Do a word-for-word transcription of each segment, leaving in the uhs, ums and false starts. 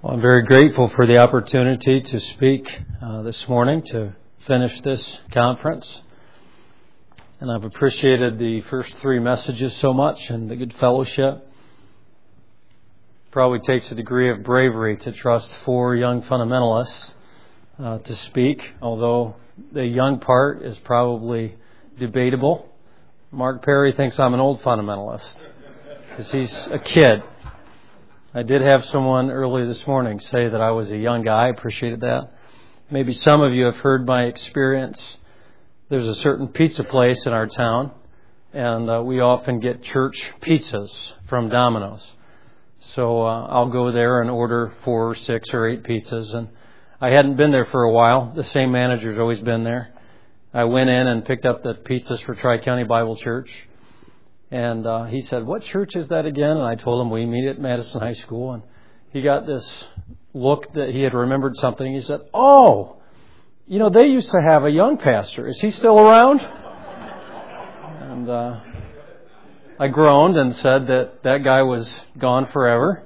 Well, I'm very grateful for the opportunity to speak uh, this morning to finish this conference. And I've appreciated the first three messages so much and the good fellowship. Probably takes a degree of bravery to trust four young fundamentalists uh, to speak, although the young part is probably debatable. Mark Perry thinks I'm an old fundamentalist because he's a kid. I did have someone earlier this morning say that I was a young guy. I appreciated that. Maybe some of you have heard my experience. There's a certain pizza place in our town, and uh, we often get church pizzas from Domino's. So uh, I'll go there and order four or six or eight pizzas. And I hadn't been there for a while. The same manager had always been there. I went in and picked up the pizzas for Tri-County Bible Church. And uh, he said, "What church is that again?" And I told him we meet at Madison High School. And he got this look that he had remembered something. He said, "Oh, you know, they used to have a young pastor. Is he still around?" And uh, I groaned and said that that guy was gone forever.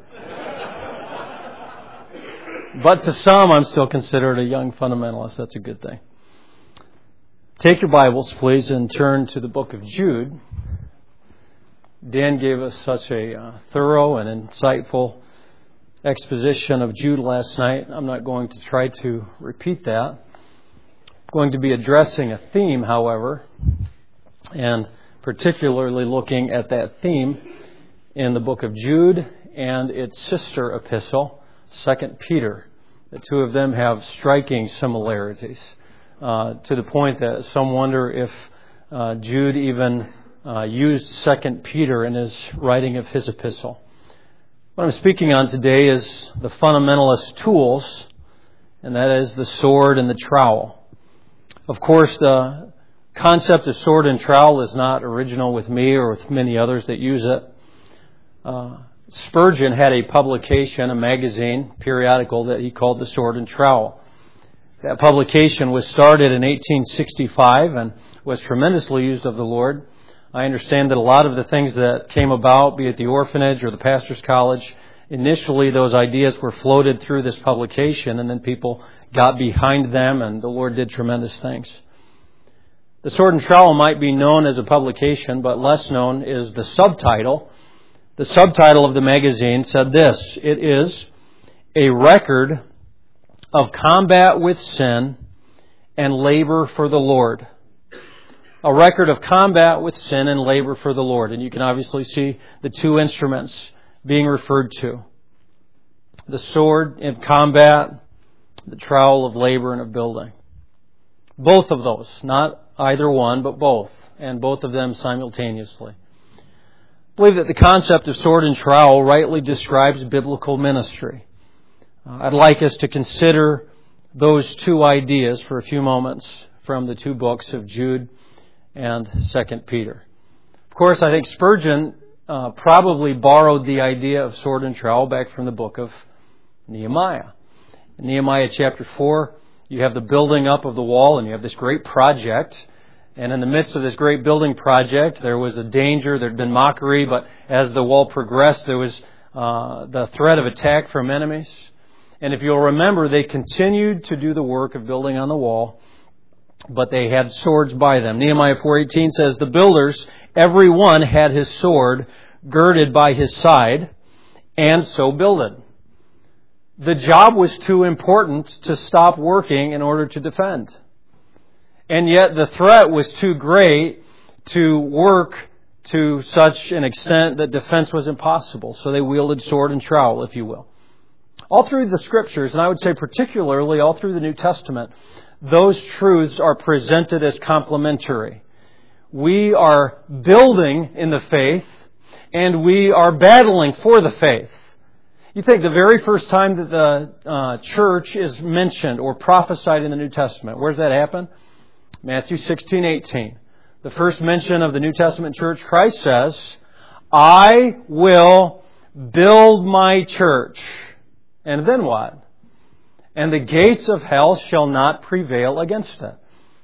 But to some, I'm still considered a young fundamentalist. That's a good thing. Take your Bibles, please, and turn to the book of Jude. Dan gave us such a uh, thorough and insightful exposition of Jude last night. I'm not going to try to repeat that. I'm going to be addressing a theme, however, and particularly looking at that theme in the book of Jude and its sister epistle, Second Peter. The two of them have striking similarities uh, to the point that some wonder if uh, Jude even Uh, used Second Peter in his writing of his epistle. What I'm speaking on today is the fundamentalist tools, and that is the sword and the trowel. Of course, the concept of sword and trowel is not original with me or with many others that use it. Uh, Spurgeon had a publication, a magazine, periodical that he called The Sword and Trowel. That publication was started in eighteen sixty-five and was tremendously used of the Lord. I understand that a lot of the things that came about, be it the orphanage or the pastor's college, initially those ideas were floated through this publication, and then people got behind them, and the Lord did tremendous things. The Sword and Trowel might be known as a publication, but less known is the subtitle. The subtitle of the magazine said this: "It is a record of combat with sin and labor for the Lord." A record of combat with sin and labor for the Lord. And you can obviously see the two instruments being referred to. The sword in combat, the trowel of labor and of building. Both of those, not either one, but both. And both of them simultaneously. I believe that the concept of sword and trowel rightly describes biblical ministry. Uh, I'd like us to consider those two ideas for a few moments from the two books of Jude and Second Peter. Of course, I think Spurgeon uh, probably borrowed the idea of sword and trowel back from the book of Nehemiah. In Nehemiah chapter four, you have the building up of the wall, and you have this great project. And in the midst of this great building project, there was a danger, there had been mockery, but as the wall progressed, there was uh, the threat of attack from enemies. And if you'll remember, they continued to do the work of building on the wall, but they had swords by them. Nehemiah four eighteen says, "The builders, every one had his sword girded by his side, and so builded." The job was too important to stop working in order to defend. And yet the threat was too great to work to such an extent that defense was impossible. So they wielded sword and trowel, if you will. All through the Scriptures, and I would say particularly all through the New Testament, those truths are presented as complementary. We are building in the faith, and we are battling for the faith. You think the very first time that the uh, church is mentioned or prophesied in the New Testament, where does that happen? Matthew sixteen eighteen. The first mention of the New Testament church, Christ says, "I will build my church." And then what? "And the gates of hell shall not prevail against it."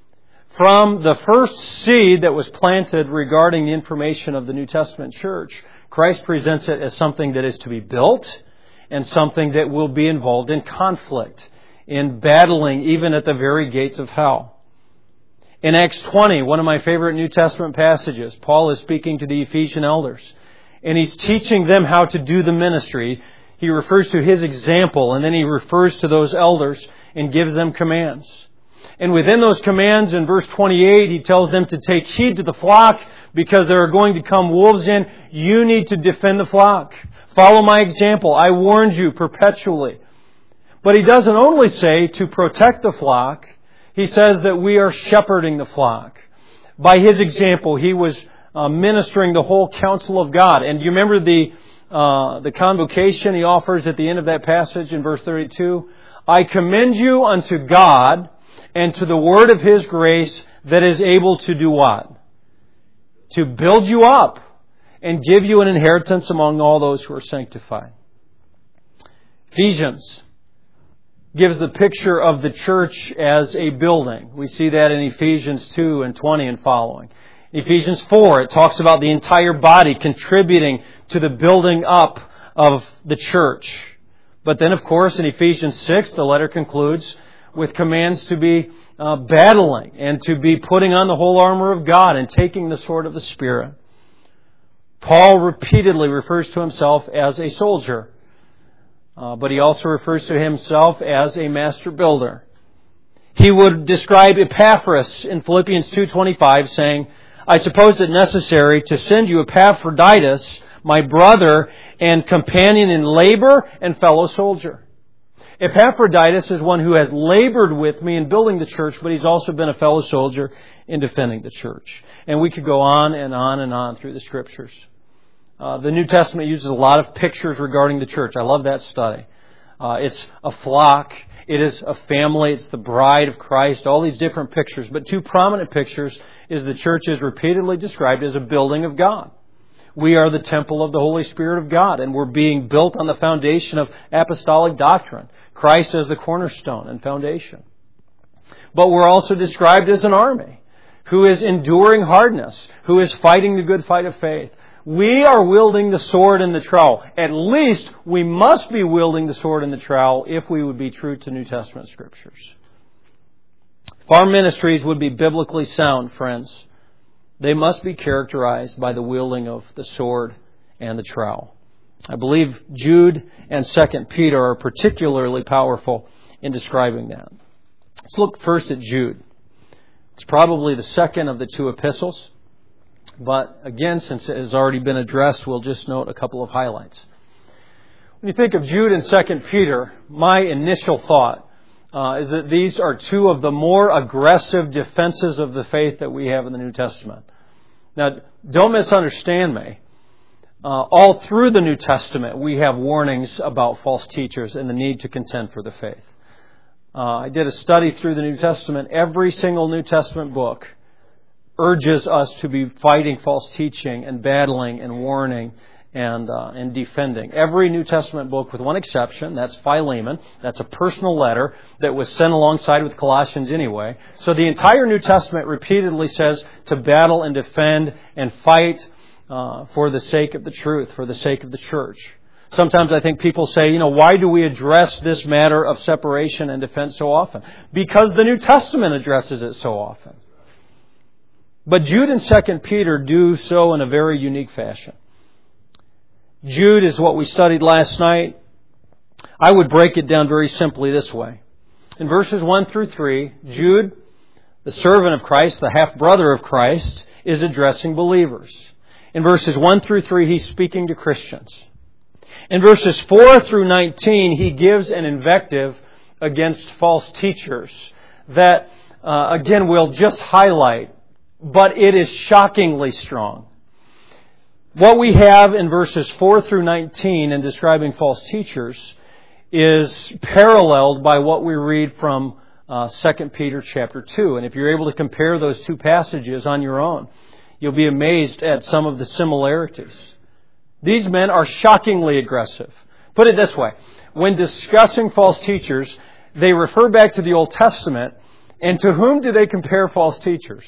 From the first seed that was planted regarding the information of the New Testament church, Christ presents it as something that is to be built and something that will be involved in conflict, in battling even at the very gates of hell. In Acts twenty, one of my favorite New Testament passages, Paul is speaking to the Ephesian elders, and he's teaching them how to do the ministry. He refers to his example, and then he refers to those elders and gives them commands. And within those commands, in verse twenty-eight, he tells them to take heed to the flock because there are going to come wolves in. You need to defend the flock. Follow my example. I warned you perpetually. But he doesn't only say to protect the flock. He says that we are shepherding the flock. By his example, he was uh, ministering the whole counsel of God. And do you remember the uh, the convocation he offers at the end of that passage in verse thirty-two? I commend you unto God and to the word of His grace that is able to do what? To build you up and give you an inheritance among all those who are sanctified. Ephesians gives the picture of the church as a building. We see that in Ephesians two and twenty and following. In Ephesians four, it talks about the entire body contributing to the building up of the church. But then, of course, in Ephesians six, the letter concludes with commands to be uh, battling and to be putting on the whole armor of God and taking the sword of the Spirit. Paul repeatedly refers to himself as a soldier. Uh, but he also refers to himself as a master builder. He would describe Epaphras in Philippians two twenty-five, saying, I suppose it necessary to send you Epaphroditus, my brother and companion in labor and fellow soldier. Epaphroditus is one who has labored with me in building the church, but he's also been a fellow soldier in defending the church. And we could go on and on and on through the Scriptures. Uh, the New Testament uses a lot of pictures regarding the church. I love that study. Uh, it's a flock. It is a family. It's the bride of Christ. All these different pictures. But two prominent pictures is the church is repeatedly described as a building of God. We are the temple of the Holy Spirit of God, and we're being built on the foundation of apostolic doctrine. Christ as the cornerstone and foundation. But we're also described as an army who is enduring hardness, who is fighting the good fight of faith. We are wielding the sword and the trowel. At least we must be wielding the sword and the trowel if we would be true to New Testament Scriptures. If our ministries would be biblically sound, friends, they must be characterized by the wielding of the sword and the trowel. I believe Jude and Second Peter are particularly powerful in describing that. Let's look first at Jude. It's probably the second of the two epistles. But again, since it has already been addressed, we'll just note a couple of highlights. When you think of Jude and Second Peter, my initial thought uh, is that these are two of the more aggressive defenses of the faith that we have in the New Testament. Now, don't misunderstand me. Uh, all through the New Testament, we have warnings about false teachers and the need to contend for the faith. Uh, I did a study through the New Testament. Every single New Testament book urges us to be fighting false teaching and battling and warning and uh, and defending. Every New Testament book, with one exception, that's Philemon. That's a personal letter that was sent alongside with Colossians anyway. So the entire New Testament repeatedly says to battle and defend and fight uh, for the sake of the truth, for the sake of the church. Sometimes I think people say, you know, why do we address this matter of separation and defense so often? Because the New Testament addresses it so often. But Jude and Second Peter do so in a very unique fashion. Jude is what we studied last night. I would break it down very simply this way. In verses one through three, Jude, the servant of Christ, the half-brother of Christ, is addressing believers. In verses one through three, he's speaking to Christians. In verses four through nineteen, he gives an invective against false teachers that, uh, again, we'll just highlight. But it is shockingly strong. What we have in verses four through nineteen in describing false teachers is paralleled by what we read from uh, Second Peter chapter two. And if you're able to compare those two passages on your own, you'll be amazed at some of the similarities. These men are shockingly aggressive. Put it this way. When discussing false teachers, they refer back to the Old Testament. And to whom do they compare false teachers?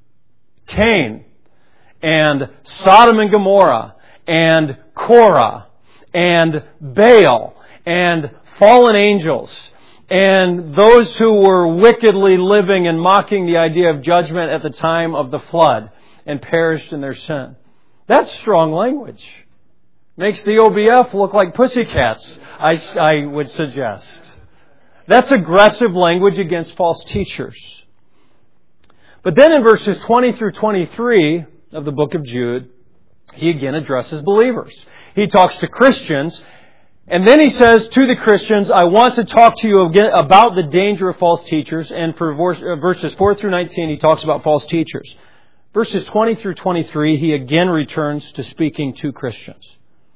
Cain and Sodom and Gomorrah and Korah and Baal and fallen angels and those who were wickedly living and mocking the idea of judgment at the time of the flood and perished in their sin. That's strong language. Makes the O B F look like pussycats, I, I would suggest. That's aggressive language against false teachers. But then in verses twenty through twenty-three of the book of Jude, he again addresses believers. He talks to Christians, and then he says to the Christians, I want to talk to you again about the danger of false teachers. And for verses four through nineteen, he talks about false teachers. Verses twenty through twenty-three, he again returns to speaking to Christians.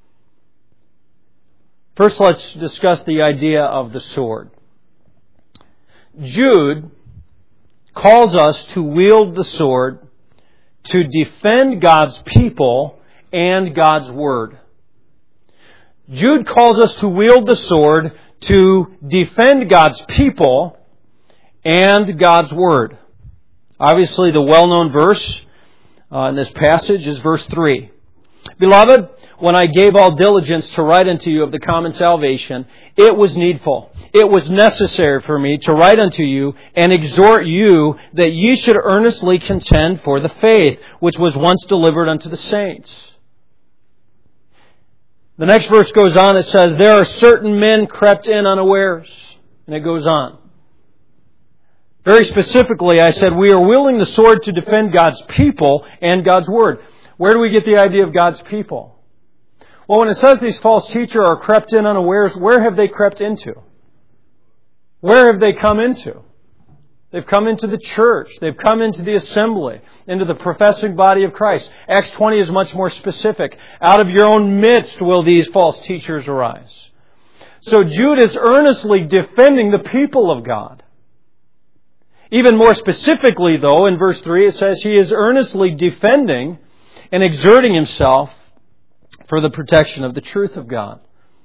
First, let's discuss the idea of the sword. Jude calls us to wield the sword to defend God's people and God's Word. Jude calls us to wield the sword to defend God's people and God's Word. Obviously, the well-known verse uh, in this passage is verse three. Beloved, when I gave all diligence to write unto you of the common salvation, it was needful, it was necessary for me to write unto you and exhort you that ye should earnestly contend for the faith which was once delivered unto the saints. The next verse goes on, it says, there are certain men crept in unawares. And it goes on. Very specifically, I said, we are wielding the sword to defend God's people and God's Word. Where do we get the idea of God's people? Well, when it says these false teachers are crept in unawares, where have they crept into? Where have they come into? They've come into the church. They've come into the assembly, into the professing body of Christ. Acts twenty is much more specific. Out of your own midst will these false teachers arise. So Jude is earnestly defending the people of God. Even more specifically, though, in verse three, it says he is earnestly defending and exerting himself for the protection of the truth of God.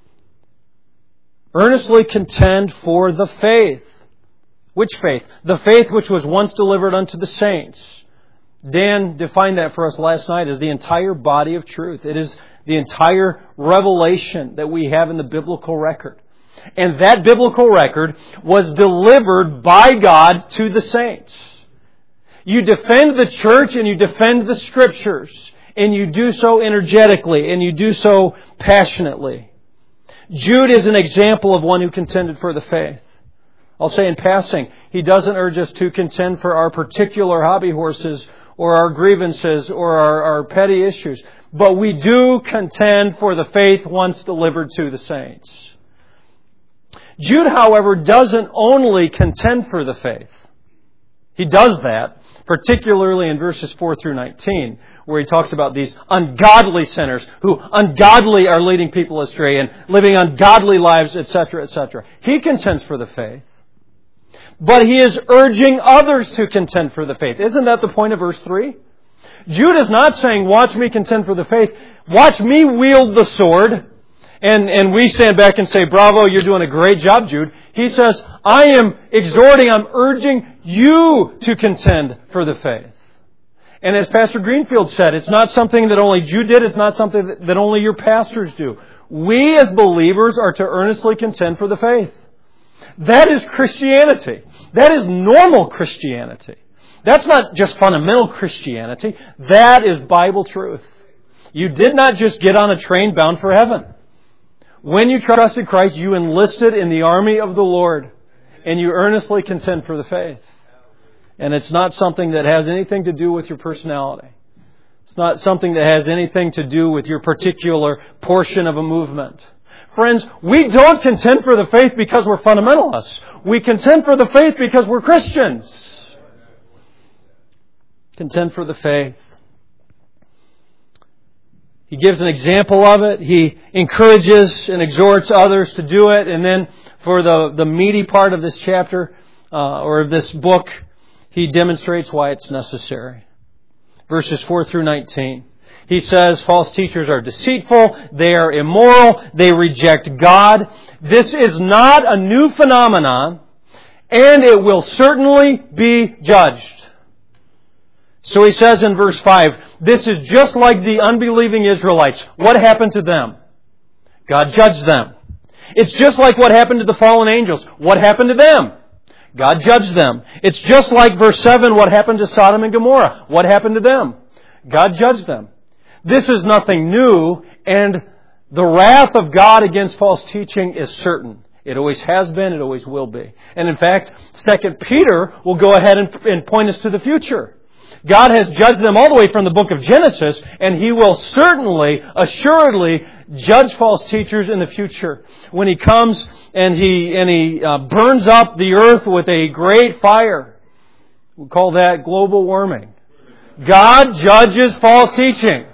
Earnestly contend for the faith. Which faith? The faith which was once delivered unto the saints. Dan defined that for us last night as the entire body of truth. It is the entire revelation that we have in the biblical record. And that biblical record was delivered by God to the saints. You defend the church and you defend the Scriptures. And you do so energetically and you do so passionately. Jude is an example of one who contended for the faith. I'll say in passing, he doesn't urge us to contend for our particular hobby horses or our grievances or our, our petty issues. But we do contend for the faith once delivered to the saints. Jude, however, doesn't only contend for the faith. He does that, particularly in verses four through nineteen, where he talks about these ungodly sinners who ungodly are leading people astray and living ungodly lives, et cetera, et cetera. He contends for the faith. But he is urging others to contend for the faith. Isn't that the point of verse three? Jude is not saying, watch me contend for the faith. Watch me wield the sword. And, and we stand back and say, bravo, you're doing a great job, Jude. He says, I am exhorting, I'm urging you to contend for the faith. And as Pastor Greenfield said, it's not something that only Jude did. It's not something that only your pastors do. We as believers are to earnestly contend for the faith. That is Christianity. That is normal Christianity. That's not just fundamental Christianity. That is Bible truth. You did not just get on a train bound for heaven. When you trusted Christ, you enlisted in the army of the Lord. And you earnestly contend for the faith. And it's not something that has anything to do with your personality. It's not something that has anything to do with your particular portion of a movement. Friends, we don't contend for the faith because we're fundamentalists. We contend for the faith because we're Christians. Contend for the faith. He gives an example of it. He encourages and exhorts others to do it. And then for the, the meaty part of this chapter, uh, or of this book, he demonstrates why it's necessary. Verses four through nineteen. He says false teachers are deceitful, they are immoral, they reject God. This is not a new phenomenon, and it will certainly be judged. So he says in verse five, this is just like the unbelieving Israelites. What happened to them? God judged them. It's just like what happened to the fallen angels. What happened to them? God judged them. It's just like verse seven, what happened to Sodom and Gomorrah? What happened to them? God judged them. This is nothing new, and the wrath of God against false teaching is certain. It always has been, it always will be. And in fact, Second Peter will go ahead and, and point us to the future. God has judged them all the way from the book of Genesis, and He will certainly, assuredly, judge false teachers in the future. When He comes and He, and he uh, burns up the earth with a great fire. We call that global warming. God judges false teaching.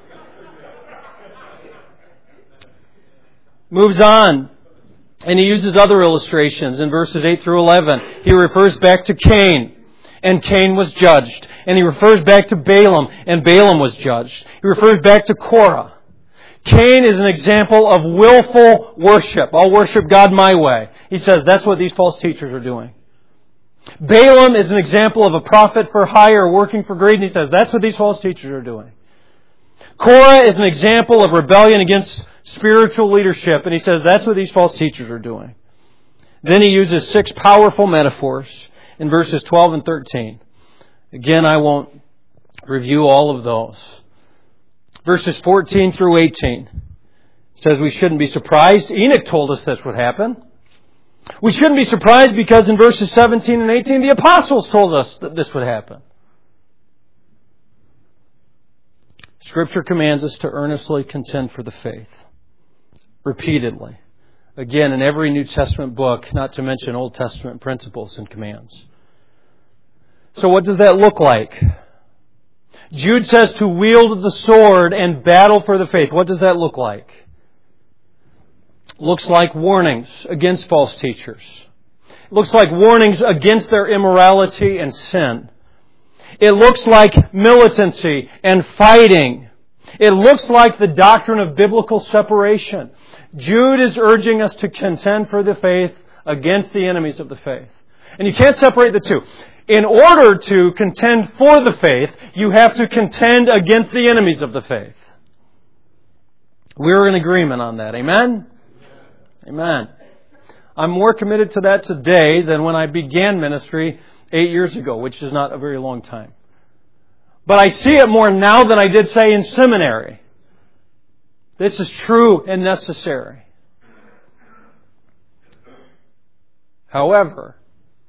Moves on. And he uses other illustrations in verses eight through eleven. He refers back to Cain, and Cain was judged. And he refers back to Balaam, and Balaam was judged. He refers back to Korah. Cain is an example of willful worship. I'll worship God my way. He says that's what these false teachers are doing. Balaam is an example of a prophet for hire working for greed, and he says that's what these false teachers are doing. Korah is an example of rebellion against spiritual leadership, and he says that's what these false teachers are doing. Then he uses six powerful metaphors in verses twelve and thirteen. Again, I won't review all of those. Verses fourteen through eighteen says we shouldn't be surprised. Enoch told us this would happen. We shouldn't be surprised because in verses seventeen and eighteen, the apostles told us that this would happen. Scripture commands us to earnestly contend for the faith. Repeatedly. Again, in every New Testament book, not to mention Old Testament principles and commands. So what does that look like? Jude says to wield the sword and battle for the faith. What does that look like? Looks like warnings against false teachers. It looks like warnings against their immorality and sin. It looks like militancy and fighting. It looks like the doctrine of biblical separation. Jude is urging us to contend for the faith against the enemies of the faith. And you can't separate the two. In order to contend for the faith, you have to contend against the enemies of the faith. We're in agreement on that. Amen? Amen. I'm more committed to that today than when I began ministry eight years ago, which is not a very long time. But I see it more now than I did, say, in seminary. This is true and necessary. However,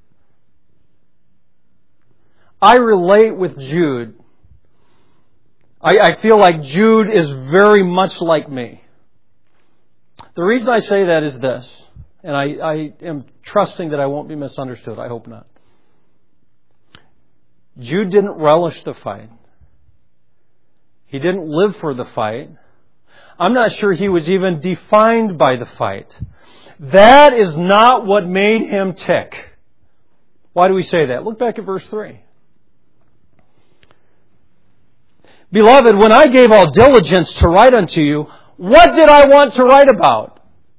I relate with Jude. I, I feel like Jude is very much like me. The reason I say that is this, and I, I am trusting that I won't be misunderstood. I hope not. Jude didn't relish the fight. He didn't live for the fight. I'm not sure he was even defined by the fight. That is not what made him tick. Why do we say that? Look back at verse three. Beloved, when I gave all diligence to write unto you, what did I want to write about?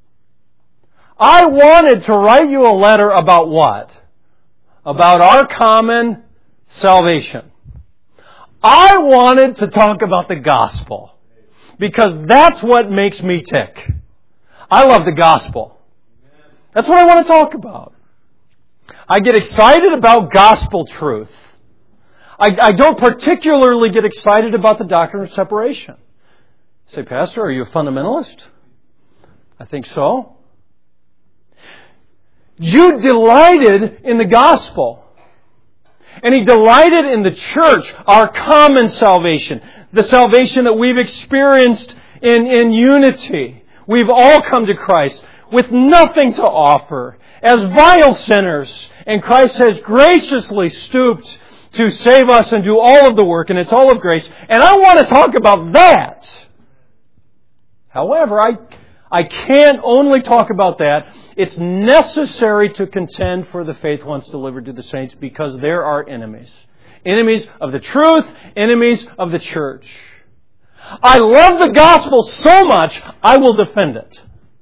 I wanted to write you a letter about what? About our common salvation. I wanted to talk about the gospel because that's what makes me tick. I love the gospel. That's what I want to talk about. I get excited about gospel truth. I, I don't particularly get excited about the doctrine of separation. Say, Pastor, are you a fundamentalist? I think so. Jude delighted in the gospel. And he delighted in the church, our common salvation, the salvation that we've experienced in, in unity. We've all come to Christ with nothing to offer as vile sinners. And Christ has graciously stooped to save us and do all of the work, and it's all of grace. And I want to talk about that. However, I, I can't only talk about that. It's necessary to contend for the faith once delivered to the saints because there are enemies. Enemies of the truth, enemies of the church. I love the gospel so much, I will defend it.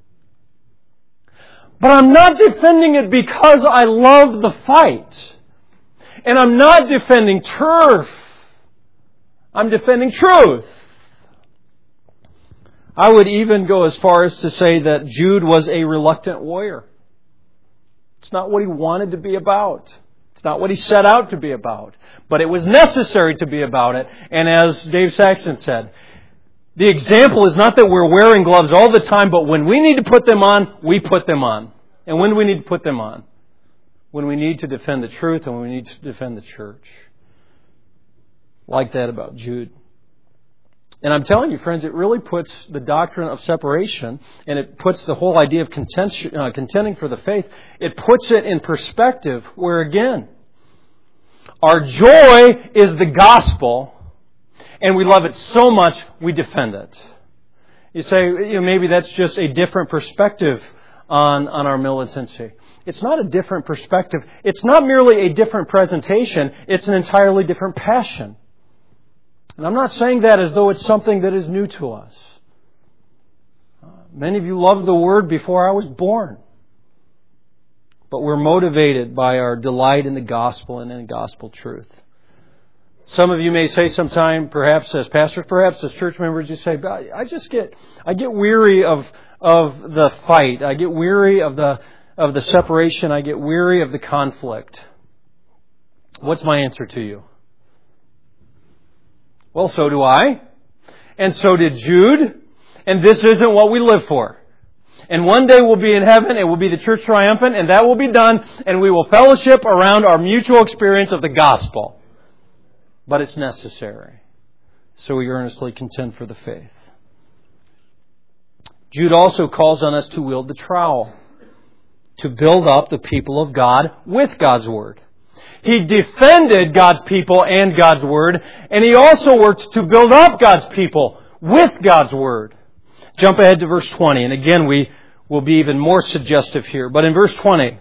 But I'm not defending it because I love the fight. And I'm not defending turf. I'm defending truth. I would even go as far as to say that Jude was a reluctant warrior. It's not what he wanted to be about. It's not what he set out to be about. But it was necessary to be about it. And as Dave Saxon said, the example is not that we're wearing gloves all the time, but when we need to put them on, we put them on. And when do we need to put them on? When we need to defend the truth and when we need to defend the church. Like that about Jude. And I'm telling you, friends, it really puts the doctrine of separation, and it puts the whole idea of contention, uh, contending for the faith, it puts it in perspective where, again, our joy is the gospel, and we love it so much we defend it. You say, you know, maybe that's just a different perspective on, on our militancy. It's not a different perspective. It's not merely a different presentation. It's an entirely different passion. And I'm not saying that as though it's something that is new to us. Uh, many of you loved the Word before I was born. But we're motivated by our delight in the gospel and in gospel truth. Some of you may say sometime, perhaps as pastors, perhaps as church members, you say, I just get I get weary of of the fight. I get weary of the of the separation. I get weary of the conflict. What's my answer to you? Well, so do I. And so did Jude. And this isn't what we live for. And one day we'll be in heaven. It will be the church triumphant. And that will be done. And we will fellowship around our mutual experience of the gospel. But it's necessary. So we earnestly contend for the faith. Jude also calls on us to wield the trowel. To build up the people of God with God's Word. He defended God's people and God's Word, and he also worked to build up God's people with God's Word. Jump ahead to verse twenty, and again we will be even more suggestive here. But in verse twenty,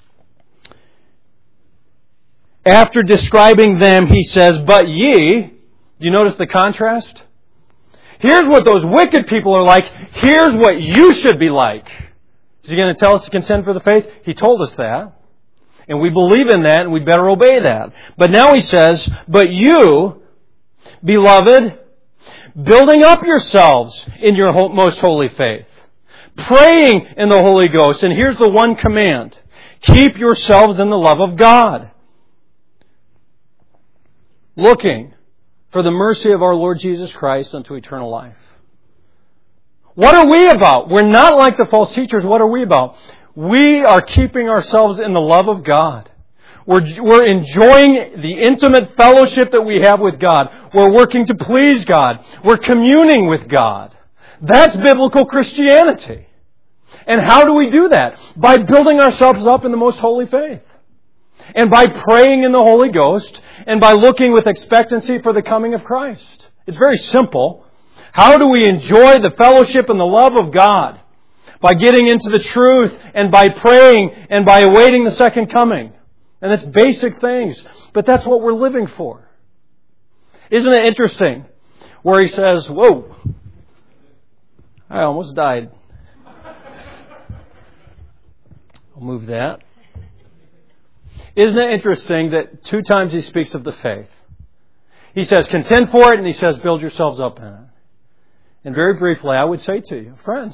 after describing them, he says, "But ye," do you notice the contrast? Here's what those wicked people are like. Here's what you should be like. Is he going to tell us to contend for the faith? He told us that. And we believe in that, and we better obey that. But now he says, "But you, beloved, building up yourselves in your most holy faith, praying in the Holy Ghost." And here's the one command. "Keep yourselves in the love of God, looking for the mercy of our Lord Jesus Christ unto eternal life." What are we about? We're not like the false teachers. What are we about? We are keeping ourselves in the love of God. We're, we're enjoying the intimate fellowship that we have with God. We're working to please God. We're communing with God. That's biblical Christianity. And how do we do that? By building ourselves up in the most holy faith. And by praying in the Holy Ghost. And by looking with expectancy for the coming of Christ. It's very simple. How do we enjoy the fellowship and the love of God? By getting into the truth and by praying and by awaiting the second coming. And that's basic things. But that's what we're living for. Isn't it interesting where he says, whoa, I almost died. I'll move that. Isn't it interesting that two times he speaks of the faith? He says, contend for it, and he says, build yourselves up in it. And very briefly, I would say to you, friends,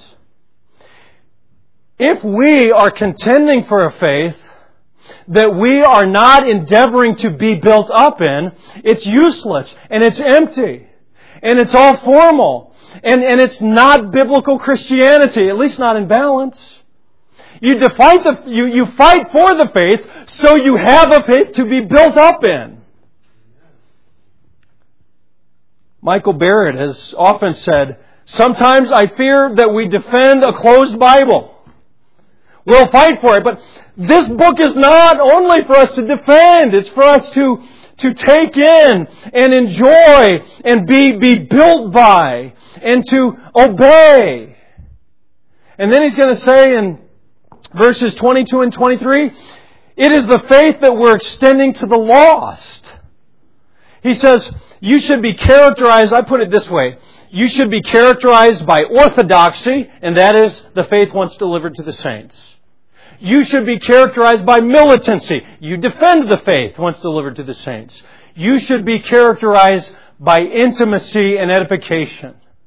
if we are contending for a faith that we are not endeavoring to be built up in, it's useless and it's empty and it's all formal and, and it's not biblical Christianity, at least not in balance. You, defight the, you, you fight for the faith so you have a faith to be built up in. Michael Barrett has often said, sometimes I fear that we defend a closed Bible. We'll fight for it, but this book is not only for us to defend. It's for us to, to take in and enjoy and be, be built by and to obey. And then he's going to say in verses twenty-two and twenty-three, it is the faith that we're extending to the lost. He says, you should be characterized, I put it this way, you should be characterized by orthodoxy, and that is the faith once delivered to the saints. You should be characterized by militancy. You defend the faith once delivered to the saints. You should be characterized by intimacy and edification.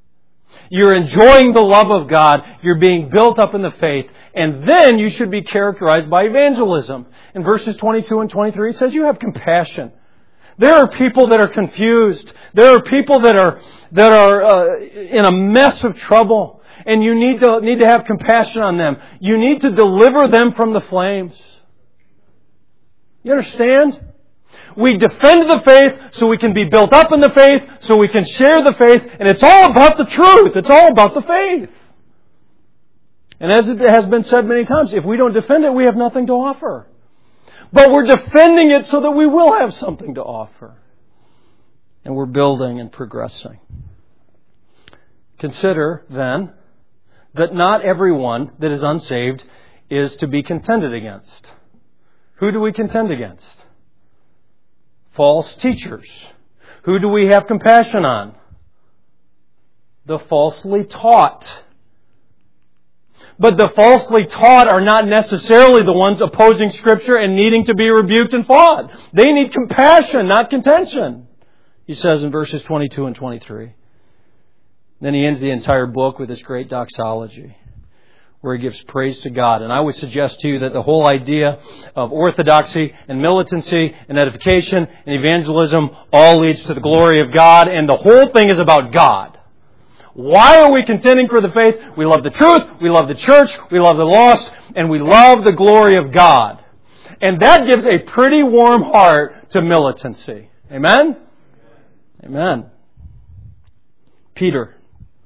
You're enjoying the love of God. You're being built up in the faith. And then you should be characterized by evangelism. In verses twenty-two and twenty-three, it says you have compassion. There are people that are confused. There are people that are that are uh, in a mess of trouble. And you need to need to have compassion on them. You need to deliver them from the flames. You understand? We defend the faith so we can be built up in the faith, so we can share the faith, and it's all about the truth. It's all about the faith. And as it has been said many times, if we don't defend it, we have nothing to offer. But we're defending it so that we will have something to offer. And we're building and progressing. Consider, then, that not everyone that is unsaved is to be contended against. Who do we contend against? False teachers. Who do we have compassion on? The falsely taught. But the falsely taught are not necessarily the ones opposing Scripture and needing to be rebuked and fought. They need compassion, not contention. He says in verses twenty-two and twenty-three. Then he ends the entire book with this great doxology, where he gives praise to God. And I would suggest to you that the whole idea of orthodoxy and militancy and edification and evangelism all leads to the glory of God, and the whole thing is about God. Why are we contending for the faith? We love the truth, we love the church, we love the lost, and we love the glory of God. And that gives a pretty warm heart to militancy. Amen? Amen. Peter.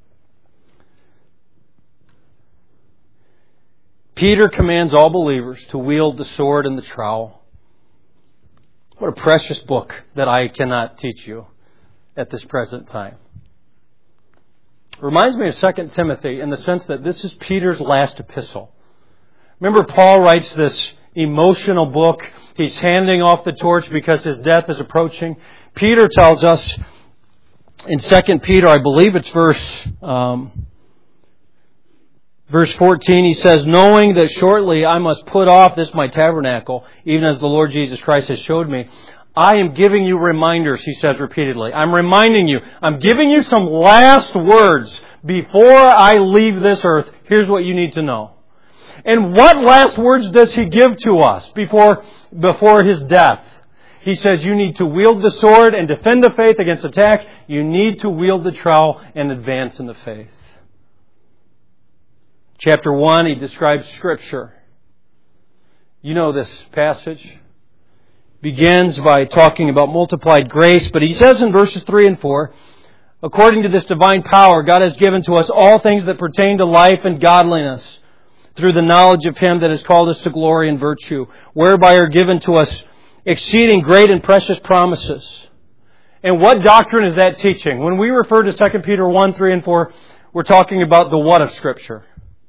Peter commands all believers to wield the sword and the trowel. What a precious book that I cannot teach you at this present time. It reminds me of Second Timothy in the sense that this is Peter's last epistle. Remember, Paul writes this emotional book. He's handing off the torch because his death is approaching. Peter tells us in Second Peter, I believe it's verse... Um, Verse fourteen, he says, knowing that shortly I must put off this my tabernacle, even as the Lord Jesus Christ has showed me, I am giving you reminders, he says repeatedly. I'm reminding you, I'm giving you some last words before I leave this earth. Here's what you need to know. And what last words does he give to us before, before his death? He says you need to wield the sword and defend the faith against attack. You need to wield the trowel and advance in the faith. Chapter one, he describes Scripture. You know this passage. Begins by talking about multiplied grace, but he says in verses three and four, according to this divine power, God has given to us all things that pertain to life and godliness, through the knowledge of Him that has called us to glory and virtue, whereby are given to us exceeding great and precious promises. And what doctrine is that teaching? When we refer to Second Peter one, three, and four, we're talking about the what of Scripture?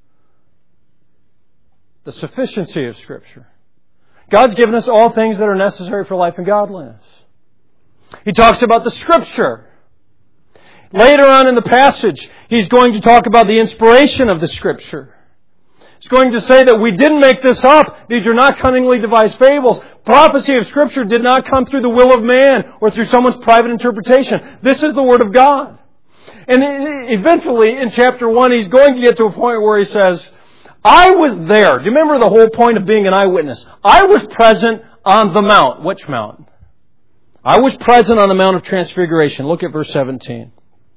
The sufficiency of Scripture. God's given us all things that are necessary for life and godliness. He talks about the Scripture. Later on in the passage, he's going to talk about the inspiration of the Scripture. He's going to say that we didn't make this up. These are not cunningly devised fables. Prophecy of Scripture did not come through the will of man or through someone's private interpretation. This is the Word of God. And eventually, in chapter one, he's going to get to a point where he says, I was there. Do you remember the whole point of being an eyewitness? I was present on the mount. Which mount? I was present on the Mount of Transfiguration. Look at verse seventeen.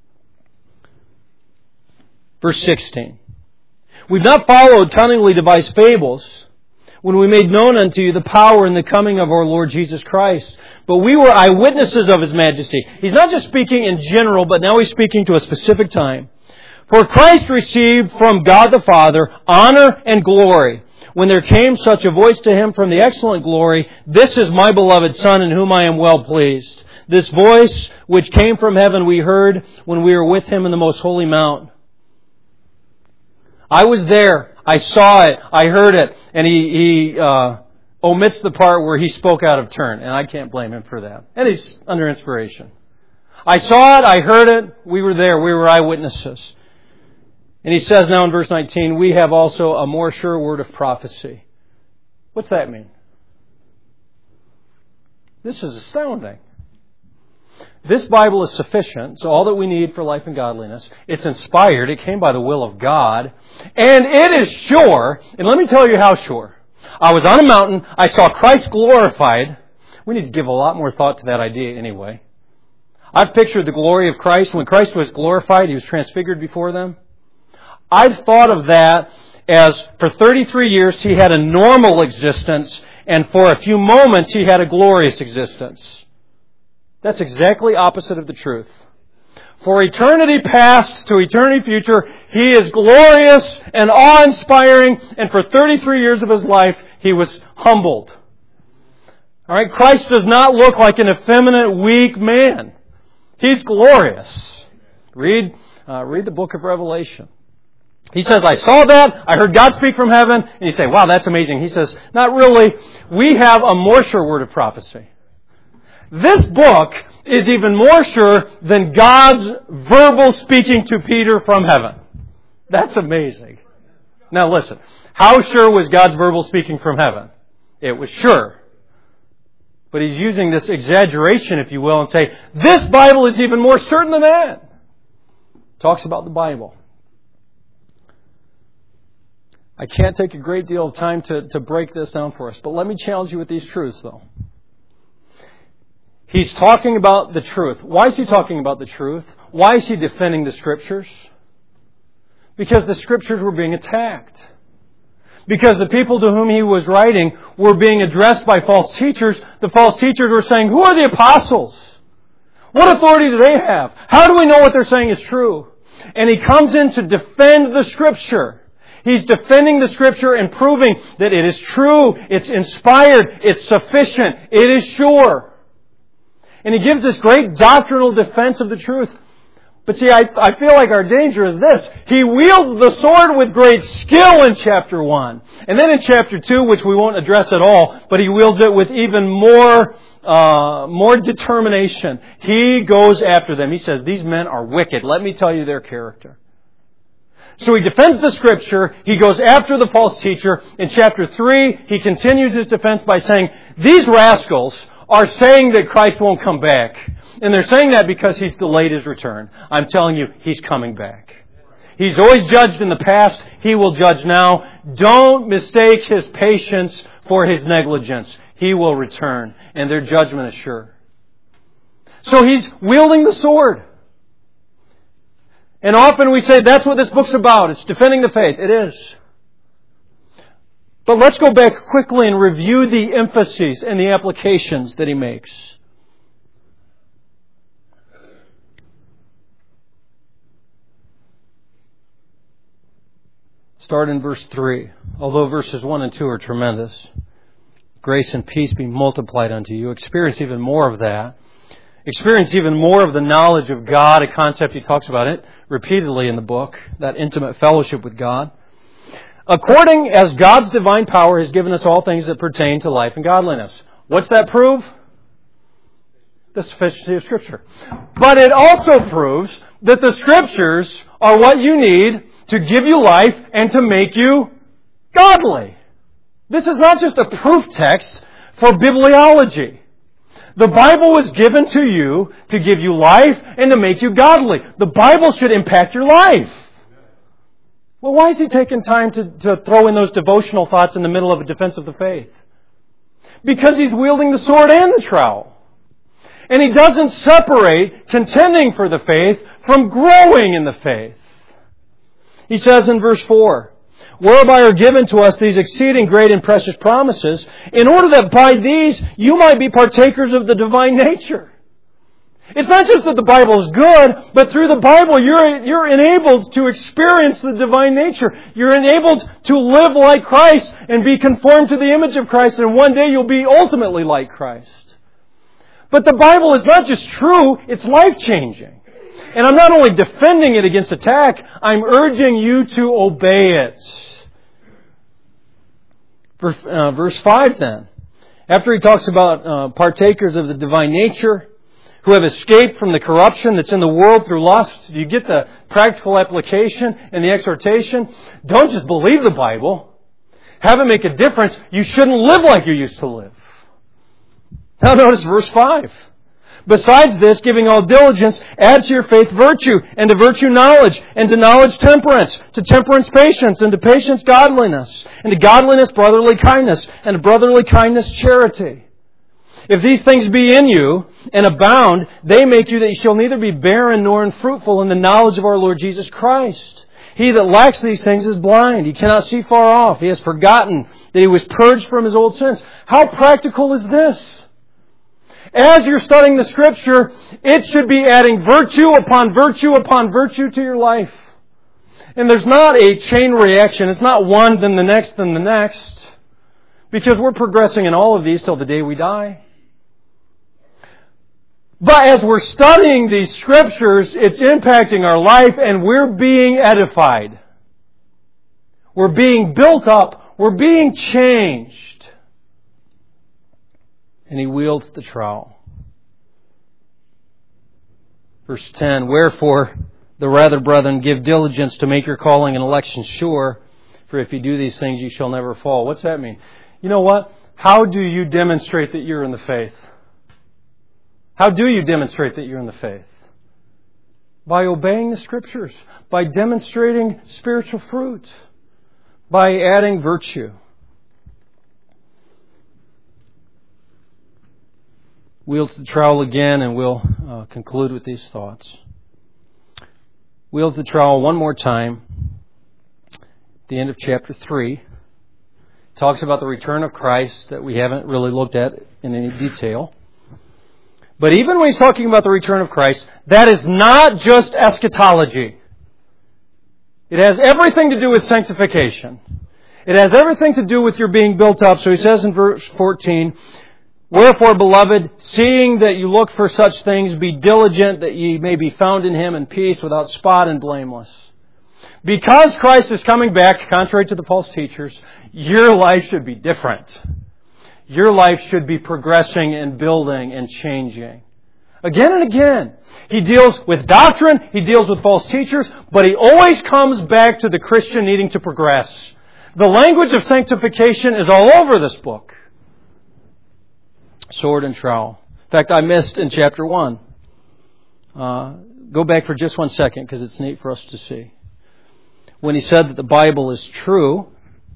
Verse sixteen. We've not followed cunningly devised fables when we made known unto you the power and the coming of our Lord Jesus Christ. But we were eyewitnesses of His majesty. He's not just speaking in general, but now He's speaking to a specific time. For Christ received from God the Father honor and glory, when there came such a voice to Him from the excellent glory, this is my beloved Son, in whom I am well pleased. This voice which came from heaven we heard when we were with Him in the most holy mount. I was there. I saw it. I heard it. And he, he uh, omits the part where he spoke out of turn. And I can't blame him for that. And he's under inspiration. I saw it. I heard it. We were there. We were eyewitnesses. And he says now in verse nineteen, we have also a more sure word of prophecy. What's that mean? This is astounding. This Bible is sufficient. It's all that we need for life and godliness. It's inspired. It came by the will of God. And it is sure. And let me tell you how sure. I was on a mountain. I saw Christ glorified. We need to give a lot more thought to that idea anyway. I've pictured the glory of Christ. When Christ was glorified, He was transfigured before them. I've thought of that as for thirty-three years He had a normal existence, and for a few moments He had a glorious existence. That's exactly opposite of the truth. For eternity past to eternity future, He is glorious and awe-inspiring, and for thirty-three years of His life, He was humbled. All right, Christ does not look like an effeminate, weak man. He's glorious. Read, uh, read the book of Revelation. He says, I saw that, I heard God speak from heaven, and you say, wow, that's amazing. He says, not really. We have a more sure word of prophecy. This book is even more sure than God's verbal speaking to Peter from heaven. That's amazing. Now listen, how sure was God's verbal speaking from heaven? It was sure. But He's using this exaggeration, if you will, and say, this Bible is even more certain than that. Talks about the Bible. I can't take a great deal of time to, to break this down for us, but let me challenge you with these truths, though. He's talking about the truth. Why is He talking about the truth? Why is He defending the Scriptures? Because the Scriptures were being attacked. Because the people to whom He was writing were being addressed by false teachers. The false teachers were saying, who are the apostles? What authority do they have? How do we know what they're saying is true? And He comes in to defend the Scripture. He's defending the Scripture and proving that it is true, it's inspired, it's sufficient, it is sure. And He gives this great doctrinal defense of the truth. But see, I, I feel like our danger is this. He wields the sword with great skill in chapter one. And then in chapter two, which we won't address at all, but he wields it with even more, uh, more determination. He goes after them. He says, these men are wicked. Let me tell you their character. So he defends the Scripture. He goes after the false teacher. In chapter three, he continues his defense by saying, these rascals are saying that Christ won't come back. And they're saying that because He's delayed His return. I'm telling you, He's coming back. He's always judged in the past. He will judge now. Don't mistake His patience for His negligence. He will return, and their judgment is sure. So He's wielding the sword. And often we say, that's what this book's about. It's defending the faith. It is. But let's go back quickly and review the emphases and the applications that he makes. Start in verse three. Although verses one and two are tremendous. Grace and peace be multiplied unto you. Experience even more of that. Experience even more of the knowledge of God, a concept he talks about it repeatedly in the book, that intimate fellowship with God. According as God's divine power has given us all things that pertain to life and godliness. What's that prove? The sufficiency of Scripture. But it also proves that the Scriptures are what you need to give you life and to make you godly. This is not just a proof text for bibliology. The Bible was given to you to give you life and to make you godly. The Bible should impact your life. Well, why is he taking time to, to throw in those devotional thoughts in the middle of a defense of the faith? Because he's wielding the sword and the trowel. And he doesn't separate contending for the faith from growing in the faith. He says in verse four, whereby are given to us these exceeding great and precious promises, in order that by these you might be partakers of the divine nature. It's not just that the Bible is good, but through the Bible you're, you're enabled to experience the divine nature. You're enabled to live like Christ and be conformed to the image of Christ, and one day you'll be ultimately like Christ. But the Bible is not just true, it's life-changing. And I'm not only defending it against attack, I'm urging you to obey it. Verse, uh, verse five then. After he talks about uh, partakers of the divine nature, who have escaped from the corruption that's in the world through lust. Do you get the practical application and the exhortation? Don't just believe the Bible. Have it make a difference. You shouldn't live like you used to live. Now notice verse five. Besides this, giving all diligence, add to your faith virtue, and to virtue knowledge, and to knowledge temperance, to temperance patience, and to patience godliness, and to godliness brotherly kindness, and to brotherly kindness charity. If these things be in you, and abound, they make you that you shall neither be barren nor unfruitful in the knowledge of our Lord Jesus Christ. He that lacks these things is blind. He cannot see far off. He has forgotten that he was purged from his old sins. How practical is this? As you're studying the Scripture, it should be adding virtue upon virtue upon virtue to your life. And there's not a chain reaction. It's not one, then the next, then the next. Because we're progressing in all of these till the day we die. But as we're studying these Scriptures, it's impacting our life and we're being edified. We're being built up. We're being changed. And he wields the trowel. Verse ten, wherefore, the rather, brethren, give diligence to make your calling and election sure, for if you do these things, you shall never fall. What's that mean? You know what? How do you demonstrate that you're in the faith? How do you demonstrate that you're in the faith? By obeying the Scriptures, by demonstrating spiritual fruit, by adding virtue. Wields the trowel again, and we'll uh, conclude with these thoughts. Wields the trowel one more time. At the end of chapter three. Talks about the return of Christ that we haven't really looked at in any detail. But even when he's talking about the return of Christ, that is not just eschatology. It has everything to do with sanctification. It has everything to do with your being built up. So he says in verse fourteen, wherefore, beloved, seeing that you look for such things, be diligent that ye may be found in Him in peace, without spot and blameless. Because Christ is coming back, contrary to the false teachers, your life should be different. Your life should be progressing and building and changing. Again and again. He deals with doctrine, he deals with false teachers, but he always comes back to the Christian needing to progress. The language of sanctification is all over this book. Sword and trowel. In fact, I missed in chapter one. Uh, go back for just one second because it's neat for us to see. When he said that the Bible is true,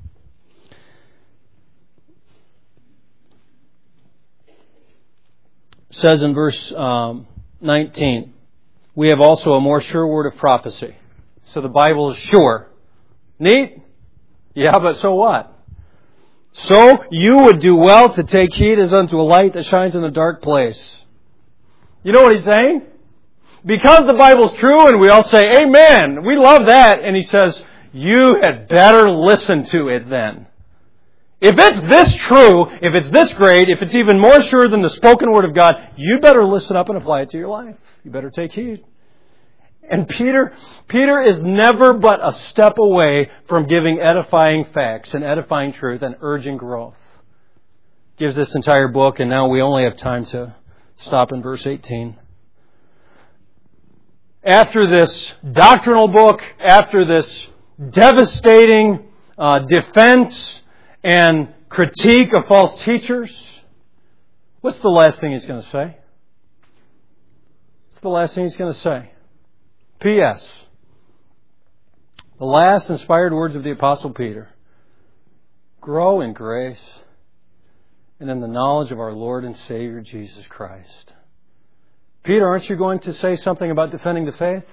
says in verse um, nineteen, we have also a more sure word of prophecy. So the Bible is sure. Neat? Yeah, but so what? So you would do well to take heed as unto a light that shines in a dark place. You know what he's saying? Because the Bible's true and we all say, amen, we love that. And he says, you had better listen to it then. If it's this true, if it's this great, if it's even more sure than the spoken word of God, you better listen up and apply it to your life. You better take heed. And Peter, Peter is never but a step away from giving edifying facts and edifying truth and urging growth. Gives this entire book, and now we only have time to stop in verse eighteen. After this doctrinal book, after this devastating uh, defense and critique of false teachers, what's the last thing he's going to say? What's the last thing he's going to say? P S The last inspired words of the Apostle Peter. Grow in grace and in the knowledge of our Lord and Savior Jesus Christ. Peter, aren't you going to say something about defending the faith?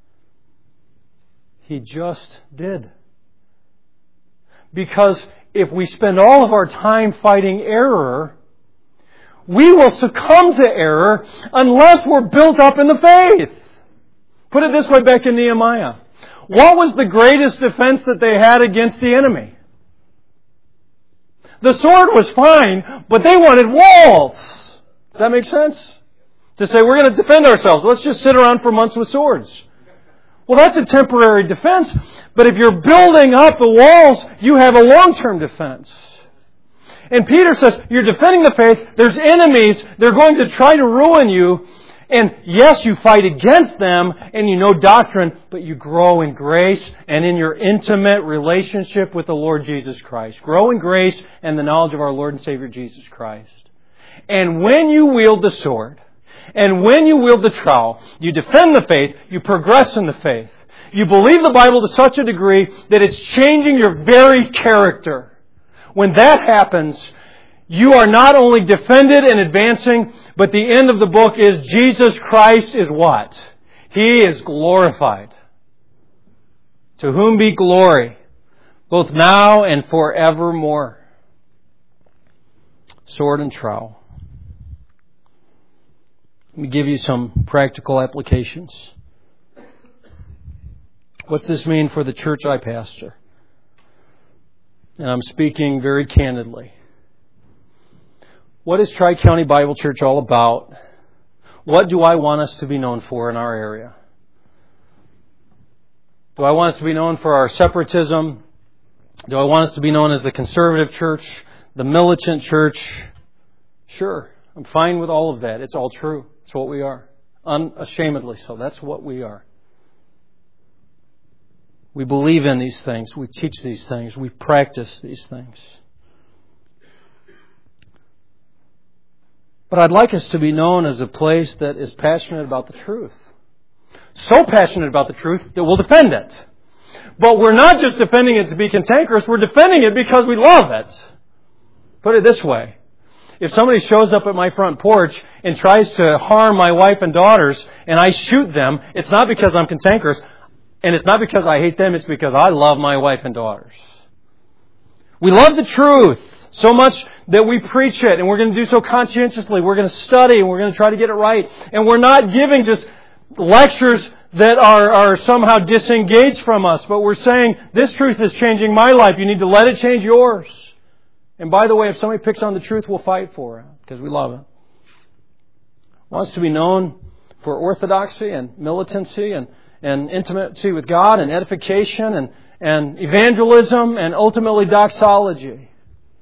He just did. Because if we spend all of our time fighting error, we will succumb to error unless we're built up in the faith. Put it this way back in Nehemiah. What was the greatest defense that they had against the enemy? The sword was fine, but they wanted walls. Does that make sense? To say, we're going to defend ourselves. Let's just sit around for months with swords. Well, that's a temporary defense. But if you're building up the walls, you have a long-term defense. And Peter says, you're defending the faith. There's enemies. They're going to try to ruin you. And yes, you fight against them and you know doctrine, but you grow in grace and in your intimate relationship with the Lord Jesus Christ. Grow in grace and the knowledge of our Lord and Savior Jesus Christ. And when you wield the sword, And when you wield the trowel, you defend the faith, you progress in the faith. You believe the Bible to such a degree that it's changing your very character. When that happens, you are not only defended and advancing, but the end of the book is Jesus Christ is what? He is glorified. To whom be glory, both now and forevermore. Sword and trowel. Let me give you some practical applications. What's this mean for the church I pastor? And I'm speaking very candidly. What is Tri-County Bible Church all about? What do I want us to be known for in our area? Do I want us to be known for our separatism? Do I want us to be known as the conservative church, the militant church? Sure, I'm fine with all of that. It's all true. It's what we are. Unashamedly so. That's what we are. We believe in these things. We teach these things. We practice these things. But I'd like us to be known as a place that is passionate about the truth. So passionate about the truth that we'll defend it. But we're not just defending it to be cantankerous. We're defending it because we love it. Put it this way. If somebody shows up at my front porch and tries to harm my wife and daughters and I shoot them, it's not because I'm cantankerous. And it's not because I hate them, it's because I love my wife and daughters. We love the truth so much that we preach it, and we're going to do so conscientiously. We're going to study, and we're going to try to get it right. And we're not giving just lectures that are, are somehow disengaged from us, but we're saying, this truth is changing my life. You need to let it change yours. And by the way, if somebody picks on the truth, we'll fight for it, because we love it. Wants to be known for orthodoxy and militancy and and intimacy with God and edification and, and evangelism and ultimately doxology.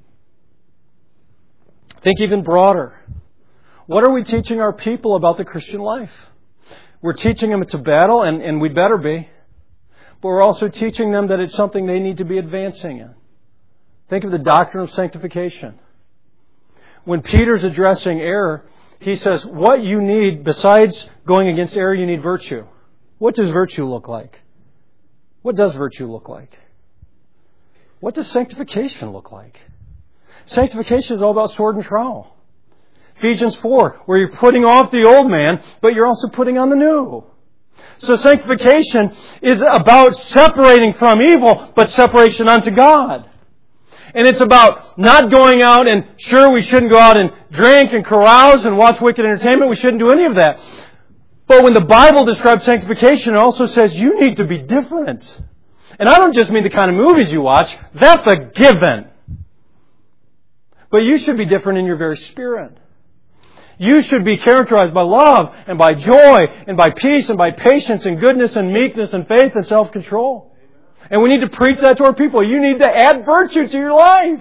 Think even broader. What are we teaching our people about the Christian life? We're teaching them it's a battle, and, and we better be. But we're also teaching them that it's something they need to be advancing in. Think of the doctrine of sanctification. When Peter's addressing error, he says, what you need besides going against error, you need virtue. What does virtue look like? What does virtue look like? What does sanctification look like? Sanctification is all about sword and trowel. Ephesians four, where you're putting off the old man, but you're also putting on the new. So sanctification is about separating from evil, but separation unto God. And it's about not going out and, sure, we shouldn't go out and drink and carouse and watch wicked entertainment. We shouldn't do any of that. But when the Bible describes sanctification, it also says you need to be different. And I don't just mean the kind of movies you watch. That's a given. But you should be different in your very spirit. You should be characterized by love and by joy and by peace and by patience and goodness and meekness and faith and self-control. And we need to preach that to our people. You need to add virtue to your life.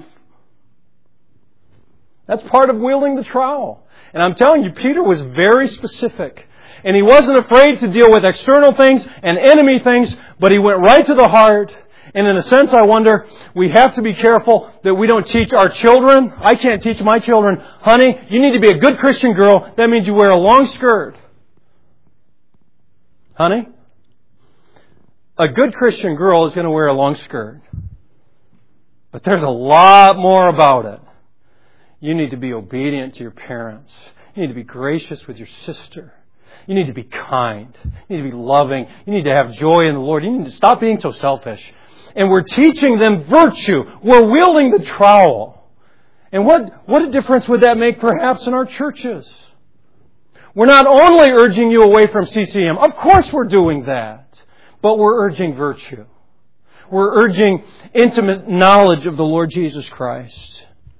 That's part of wielding the trowel. And I'm telling you, Peter was very specific. And he wasn't afraid to deal with external things and enemy things, but he went right to the heart. And in a sense, I wonder, we have to be careful that we don't teach our children. I can't teach my children, honey, you need to be a good Christian girl. That means you wear a long skirt. Honey, a good Christian girl is going to wear a long skirt. But there's a lot more about it. You need to be obedient to your parents. You need to be gracious with your sister. You need to be kind. You need to be loving. You need to have joy in the Lord. You need to stop being so selfish. And we're teaching them virtue. We're wielding the trowel. And what, what a difference would that make perhaps in our churches? We're not only urging you away from C C M. Of course we're doing that. But we're urging virtue. We're urging intimate knowledge of the Lord Jesus Christ.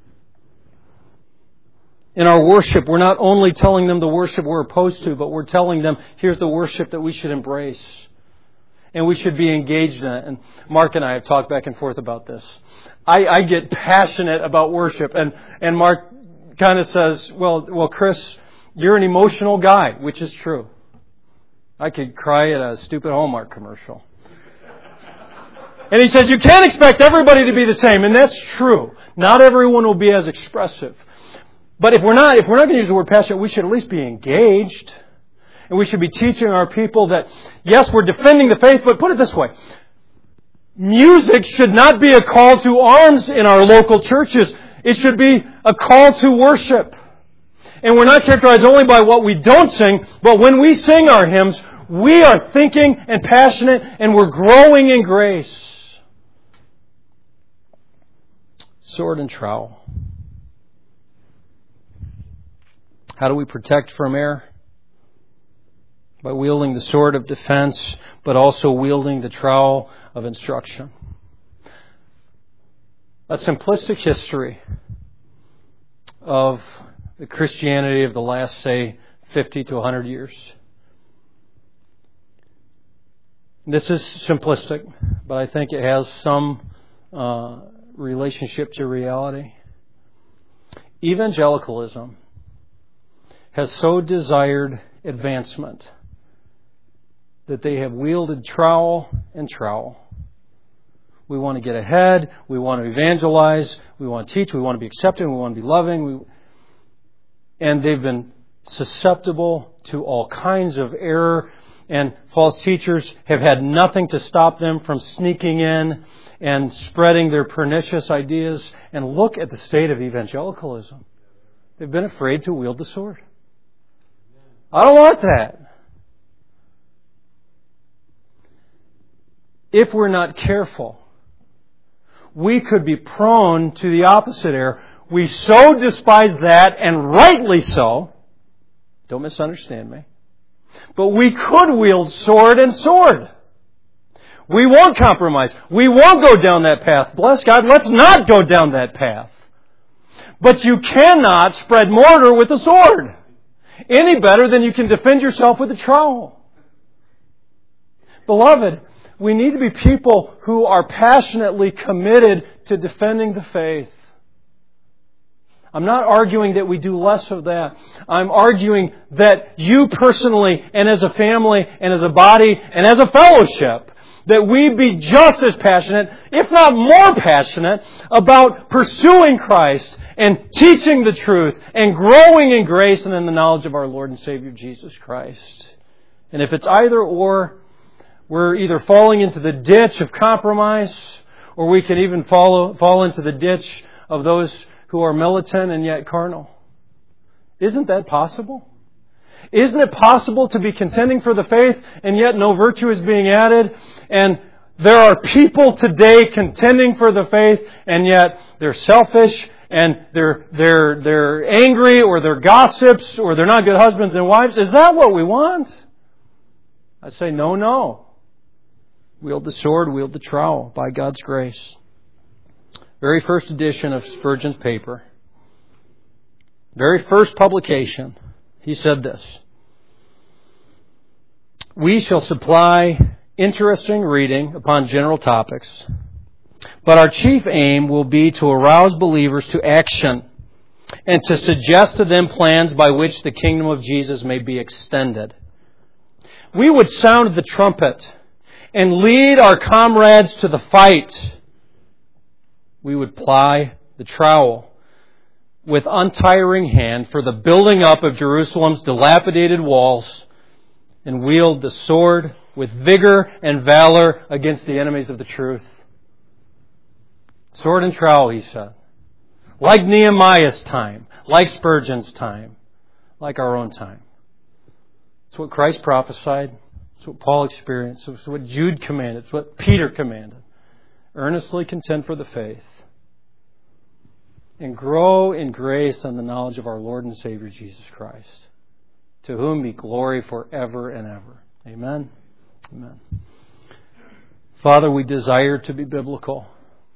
In our worship, we're not only telling them the worship we're opposed to, but we're telling them, here's the worship that we should embrace. And we should be engaged in it. And Mark and I have talked back and forth about this. I, I get passionate about worship. And, and Mark kind of says, well, well, Chris, you're an emotional guy, which is true. I could cry at a stupid Hallmark commercial. And he says, you can't expect everybody to be the same. And that's true. Not everyone will be as expressive. But if we're not, if we're not going to use the word passionate, we should at least be engaged. And we should be teaching our people that, yes, we're defending the faith, but put it this way. Music should not be a call to arms in our local churches. It should be a call to worship. And we're not characterized only by what we don't sing, but when we sing our hymns, we are thinking and passionate, and we're growing in grace. Sword and trowel. How do we protect from error? By wielding the sword of defense, but also wielding the trowel of instruction. A simplistic history of the Christianity of the last, say, fifty to one hundred years. This is simplistic, but I think it has some uh, relationship to reality. Evangelicalism has so desired advancement that they have wielded trowel and trowel. We want to get ahead. We want to evangelize. We want to teach. We want to be accepting. We want to be loving. We... And they've been susceptible to all kinds of error. And false teachers have had nothing to stop them from sneaking in and spreading their pernicious ideas. And look at the state of evangelicalism. They've been afraid to wield the sword. I don't want that. If we're not careful, we could be prone to the opposite error. We so despise that, and rightly so. Don't misunderstand me. But we could wield sword and sword. We won't compromise. We won't go down that path. Bless God, let's not go down that path. But you cannot spread mortar with a sword any better than you can defend yourself with a trowel. Beloved, we need to be people who are passionately committed to defending the faith. I'm not arguing that we do less of that. I'm arguing that you personally and as a family and as a body and as a fellowship, that we be just as passionate, if not more passionate, about pursuing Christ and teaching the truth and growing in grace and in the knowledge of our Lord and Savior Jesus Christ. And if it's either or, we're either falling into the ditch of compromise, or we can even follow, fall into the ditch of those who are militant and yet carnal. Isn't that possible? Isn't it possible to be contending for the faith and yet no virtue is being added? And there are people today contending for the faith and yet they're selfish and they're they're they're angry, or they're gossips, or they're not good husbands and wives. Is that what we want? I say no, no. Wield the sword, wield the trowel, by God's grace. Very first edition of Spurgeon's paper. Very first publication. He said this: "We shall supply interesting reading upon general topics, but our chief aim will be to arouse believers to action and to suggest to them plans by which the kingdom of Jesus may be extended. We would sound the trumpet and lead our comrades to the fight. We would ply the trowel with untiring hand for the building up of Jerusalem's dilapidated walls, and wield the sword with vigor and valor against the enemies of the truth." Sword and trowel, he said. Like Nehemiah's time, like Spurgeon's time, like our own time. It's what Christ prophesied. It's what Paul experienced. It's what Jude commanded. It's what Peter commanded. Earnestly contend for the faith and grow in grace and the knowledge of our Lord and Savior Jesus Christ, to whom be glory forever and ever. Amen. Amen. Father, we desire to be biblical.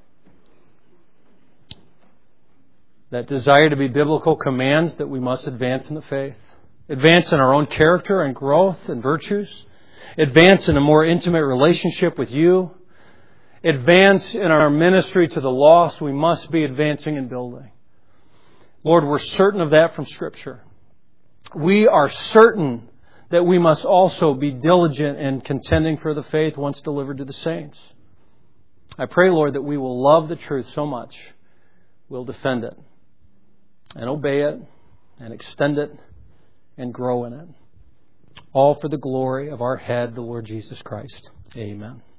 That desire to be biblical commands that we must advance in the faith. Advance in our own character and growth and virtues. Advance in a more intimate relationship with you. Advance in our ministry to the lost. We must be advancing and building. Lord, we're certain of that from Scripture. We are certain that we must also be diligent in contending for the faith once delivered to the saints. I pray, Lord, that we will love the truth so much, we'll defend it. and obey it and extend it and grow in it. All for the glory of our head, the Lord Jesus Christ. Amen.